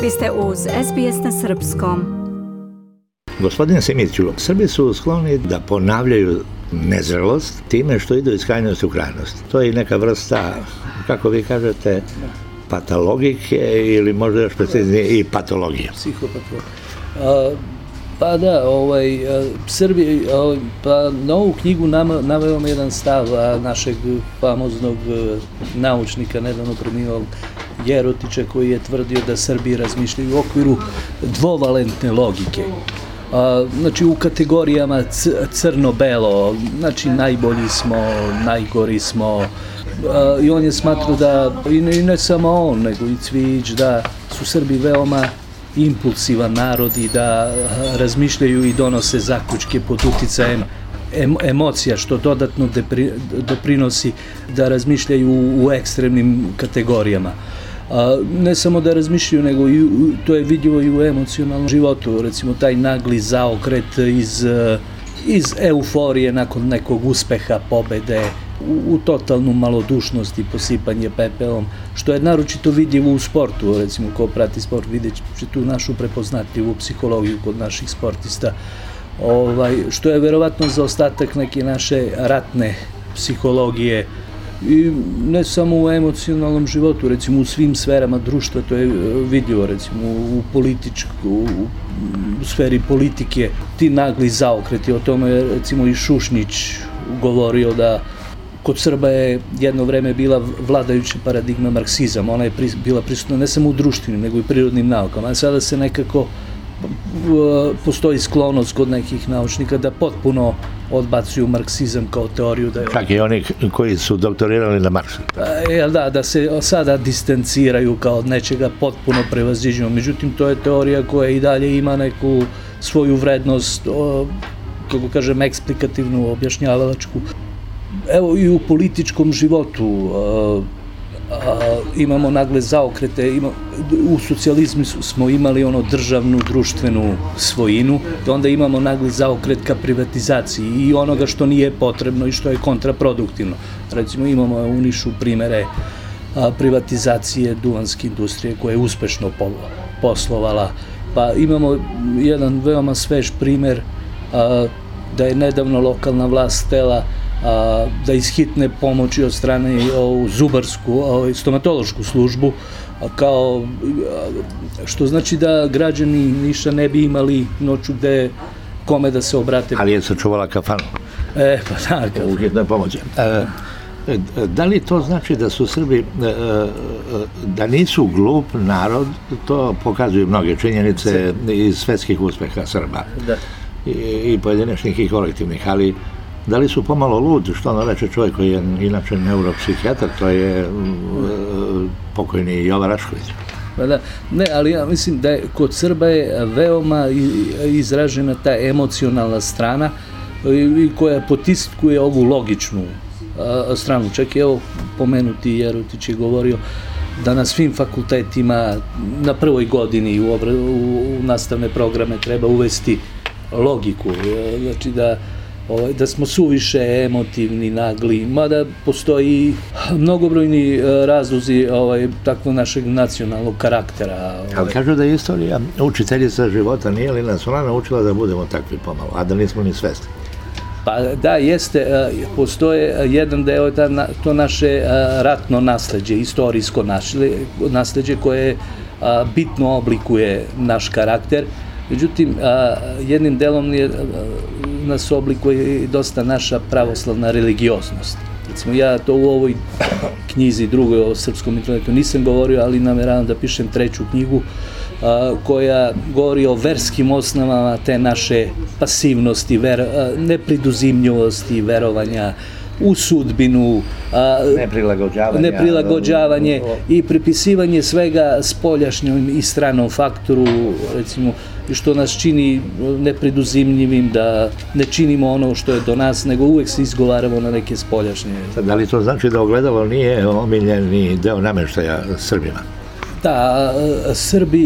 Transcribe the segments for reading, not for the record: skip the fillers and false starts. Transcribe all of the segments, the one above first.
Vi ste uz SBS na srpskom. Gospodine Simiću, Srbi su skloni da ponavljaju nezrelost time što idu iz krajnosti u krajnost. To je neka vrsta, kako vi kažete, patologike ili možda još preciznije i patologije. Psihopatologija. Pa da, Srbi, pa na ovu knjigu naveo jedan stav našeg famoznog naučnika, nedavno preminulog Jerotića, koji je tvrdio da Srbi razmišljaju u okviru dvovalentne logike. Znači u kategorijama crno-belo, znači najbolji smo, najgori smo, i on je smatrao da, i ne samo on, nego i Cvijić, da su Srbi veoma impulsivan narod i da razmišljaju i donose zaključke pod uticajem emocija, što dodatno doprinosi da razmišljaju u ekstremnim kategorijama. Ne samo da razmišljaju, nego to je vidljivo i u emocionalnom životu. Recimo taj nagli zaokret iz euforije nakon nekog uspeha, pobede, u totalnu malodušnost i posipanje pepelom, što je naročito vidljivo u sportu. Recimo, ko prati sport vidjet će tu našu prepoznatljivu psihologiju kod naših sportista, što je verovatno zaostatak neke naše ratne psihologije, i ne samo u emocionalnom životu, recimo u svim sferama društva, to je vidljivo, recimo u sferi politike, ti nagli zaokreti. O tome je recimo i Šušnjić govorio, da kod Srba je jedno vreme bila vladajuća paradigma marksizam. Ona je bila prisutna ne samo u društvenim, nego i prirodnim naukama. A sada se nekako postoji sklonost kod nekih naučnika da potpuno odbacuju marksizam kao teoriju. Čak i oni koji su doktorirali na Marksu. Da se sada distanciraju kao od nečega potpuno prevaziđeno. Međutim, to je teorija koja i dalje ima neku svoju vrednost, kako kažem, eksplikativnu, objašnjavalačku. Evo i u političkom životu imamo nagle zaokrete. U socijalizmu smo imali državnu, društvenu svojinu, onda imamo nagli zaokret ka privatizaciji i onoga što nije potrebno i što je kontraproduktivno. Recimo imamo u Nišu primere privatizacije duvanske industrije koja je uspešno poslovala. Pa imamo jedan veoma svež primer da je nedavno lokalna vlast htela da iz hitne pomoći od strane zubarsku, stomatološku službu, što znači da građani Niša ne bi imali noću kome da se obrate. Ali je sačuvala kafanu. Pa da. U hitnoj pomoći. Da li to znači da su Srbi, da nisu glup narod? To pokazuju mnoge činjenice iz svetskih uspeha Srba. Da. I pojedinačnih i kolektivnih, ali da li su pomalo ludi, što ono reče čovjek koji je inače neuropsihijatar, to je pokojni Jovan Rašković. Ne, ali ja mislim da kod Srba je veoma izražena ta emocionalna strana koja potiskuje ovu logičnu stranu. Čak i evo pomenuti Jerotić je govorio da na svim fakultetima na prvoj godini u nastavne programe treba uvesti logiku, znači da smo suviše emotivni, nagli, mada postoji mnogobrojni razlozi takvog našeg nacionalnog karaktera. Ali kažu da je istorija učiteljica života, nije li nas ona naučila da budemo takvi pomalo, a da nismo ni svesni? Pa da, jeste, postoje jedan deo, to naše ratno nasleđe, istorijsko nasleđe koje bitno oblikuje naš karakter. Međutim, jednim delom nas oblikuje dosta naša pravoslavna religioznost. Recimo, ja to u ovoj knjizi drugoj o srpskom mitologu nisam govorio, ali nameravam da pišem treću knjigu koja govori o verskim osnovama te naše pasivnosti, nepriduzimljivosti, verovanja u sudbinu, neprilagođavanje i pripisivanje svega spoljašnjom i stranom faktoru, recimo, što nas čini nepreduzimljivim, da ne činimo ono što je do nas, nego uvek se izgovaramo na neke spoljašnje. Da li to znači da ogledalo nije omiljeni deo nameštaja Srbima? Da, Srbi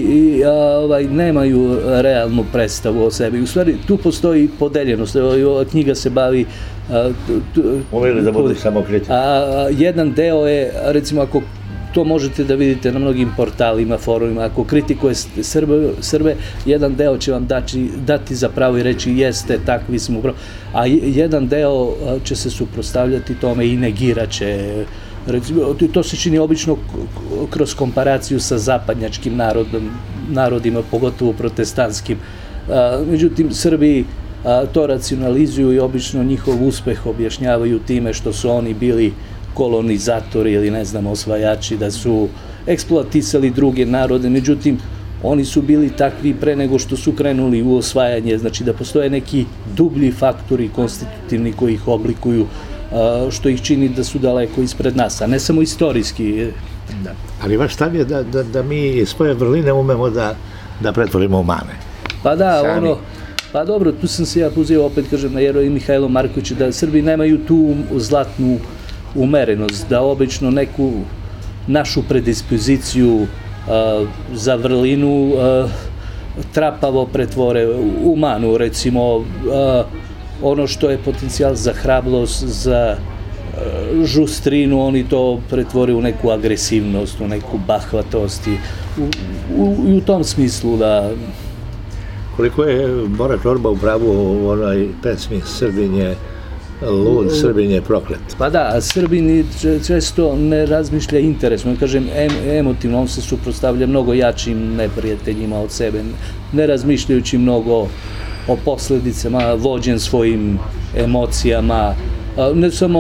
nemaju realnu predstavu o sebi. U stvari, tu postoji podeljenost. Ova knjiga se bavi... Umeli da budu samokritični. Jedan deo je, recimo, ako to možete da vidite na mnogim portalima, forumima. Ako kritikuje Srbe, jedan deo će vam dati za pravo i reći jeste, takvi smo, a jedan deo će se suprotstavljati tome i negiraće. To se čini obično kroz komparaciju sa zapadnjačkim narodima, pogotovo protestantskim. Međutim, Srbi to racionalizuju i obično njihov uspeh objašnjavaju time što su oni bili kolonizatori ili ne znam, osvajači, da su eksploatisali druge narode. Međutim, oni su bili takvi pre nego što su krenuli u osvajanje, znači da postoje neki dublji faktori konstitutivni koji ih oblikuju, što ih čini da su daleko ispred nas, a ne samo istorijski. Da. Ali vaš stav je da mi svoje vrline umemo da pretvorimo u mane. Pa da, pa dobro, tu sam se ja pozivao, opet kažem, na Jero i Mihajlo Markovića, da Srbi nemaju tu zlatnu umerenost, da obično neku našu predispoziciju za vrlinu trapavo pretvore u manu, recimo ono što je potencijal za hrabrost, za žustrinu, oni to pretvore u neku agresivnost, u neku bahvatost i u tom smislu da... Koliko je Bora Čorba u pravu u onoj pesmi Srbin je lud, Srbin je proklet? Pa da, Srbin često ne razmišlja interesno, kažem emotivno, on se suprotstavlja mnogo jačim neprijateljima od sebe, ne razmišljajući mnogo o posledicama, vođen svojim emocijama, ne samo,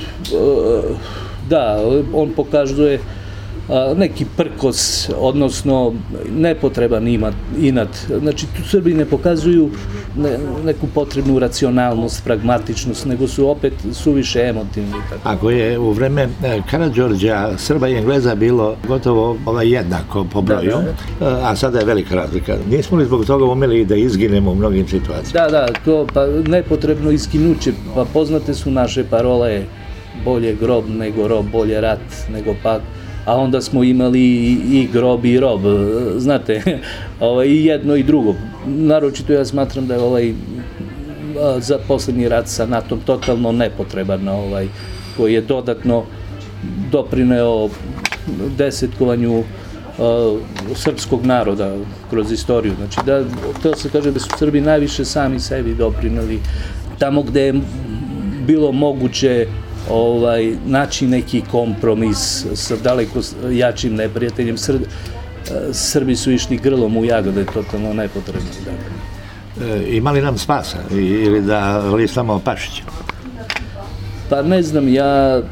da, on pokazuje neki prkos, odnosno nepotreban inat. Znači, tu Srbi ne pokazuju neku potrebnu racionalnost, pragmatičnost, nego su opet suviše emotivni. Ako je u vreme Karađorđa Srba i Engleza bilo gotovo jednako po broju, a sada je velika razlika, nismo li zbog toga umeli da izginemo u mnogim situacijama? Da, to pa nepotrebno iskinuće, pa poznate su naše parole, bolje grob nego rob, bolje rat nego pak, a onda smo imali i grob i rob, znate, i jedno i drugo. Naročito ja smatram da je za poslednji rat sa NATO-om totalno nepotreban, koji je dodatno doprineo desetkovanju srpskog naroda kroz istoriju. Znači, to se kaže da su Srbi najviše sami sebi doprineli tamo gde je bilo moguće naći neki kompromis sa daleko jačim neprijateljem. Srbi su išli grlom u jagode, totalno nepotrebno. Ima li nam spasa ili da listamo Pašića? Pa ne znam, ja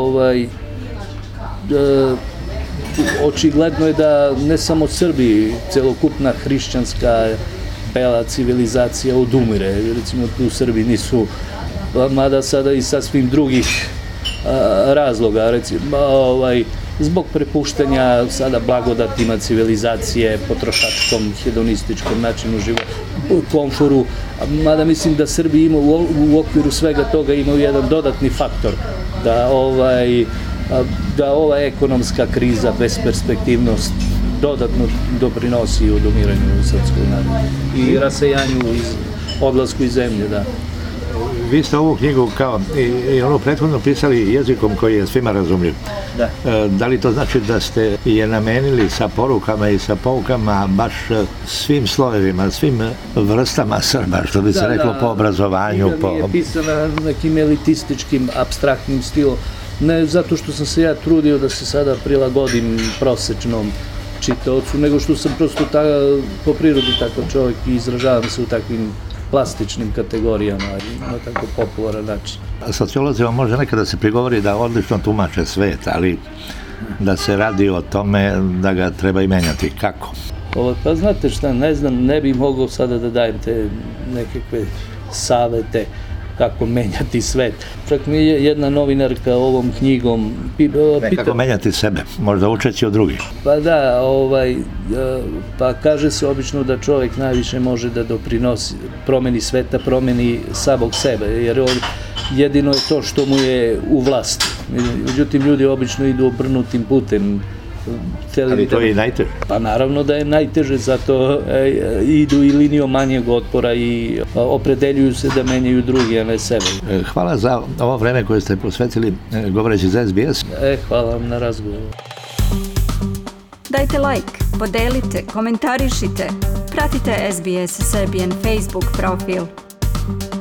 očigledno je da ne samo Srbi, celokupna hrišćanska bela civilizacija odumire. Recimo, tu Srbi nisu, mada sada i sasvim drugih razloga, recimo, zbog prepuštanja sada blagodatima civilizacije, potrošačkom, hedonističkom načinu života, komforu, mada mislim da Srbi imaju u okviru svega toga imaju jedan dodatni faktor, da ova ekonomska kriza, besperspektivnost dodatno doprinosi odumiranju srpskog naroda i rasejanju, odlasku iz zemlje, da. Vi ste ovu knjigu kao i ono prethodno pisali jezikom koji je svima razumljiv. Da. Da li to znači da ste je namenili sa porukama i sa poukama baš svim slojevima, svim vrstama Srba, što bi se reklo po obrazovanju? Knjiga mi je pisana nekim elitističkim, apstraktnim stilom. Ne zato što sam se ja trudio da se sada prilagodim prosečnom čitaocu, nego što sam prosto po prirodi takav čovjek i izražavam se u takvim plastičnim kategorijama i na tako popularan način. Sociolozima može nekada se prigovori da odlično tumače svet, ali da se radi o tome da ga treba i menjati. Kako? Pa znate šta, ne znam, ne bih mogao sada da dajem te nekakve savete kako menjati svet. Čak mi je jedna novinarka ovom knjigom kako menjati sebe, možda učeći od drugih. Pa da, pa kaže se obično da čovjek najviše može da doprinosi promeni sveta, promeni samog sebe, jer jedino je to što mu je u vlasti. Međutim, ljudi obično idu obrnutim putem. Ali to je i najteže. Pa naravno da je najteže, zato idu i linijom manjeg otpora i opredeljuju se da menjaju drugi, a ne sebe. Hvala za ovo vreme koje ste posvetili govoreći za SBS. Hvala vam na razgovoru. Dajte like, podelite, komentarišite. Pratite SBS Serbian Facebook profil.